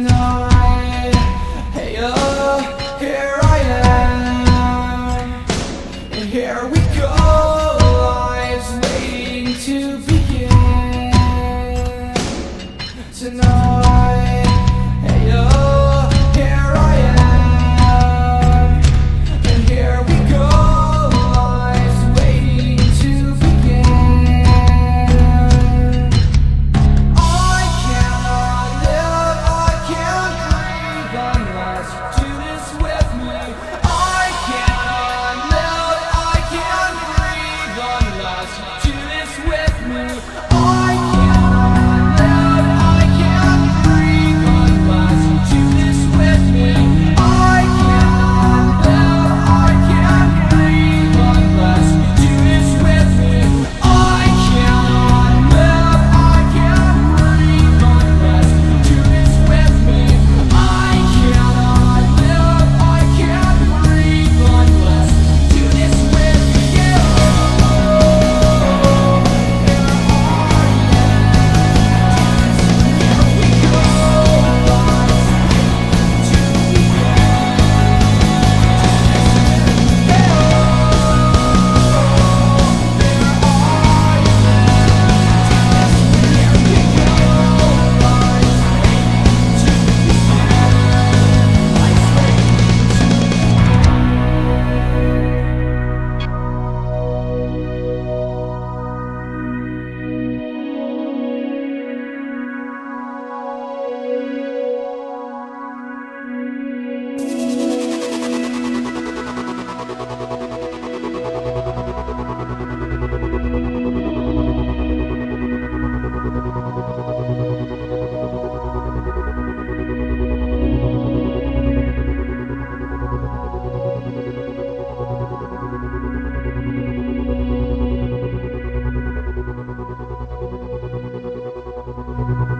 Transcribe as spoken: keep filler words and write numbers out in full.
tonight. Hey, oh, here I am, and here we go, lives waiting to begin tonight. Hey, oh, here I am, and here we go, lives waiting to begin. I cannot live, I can't breathe unless you do this with me. I cannot live, I can't breathe unless you do this with me. I cannot live, I can't breathe unless you do this with me. I cannot live, I can't breathe unless you do this with me. I cannot live, I can't breathe unless you do this with me. I cannot live, I can't breathe unless you do this with you. You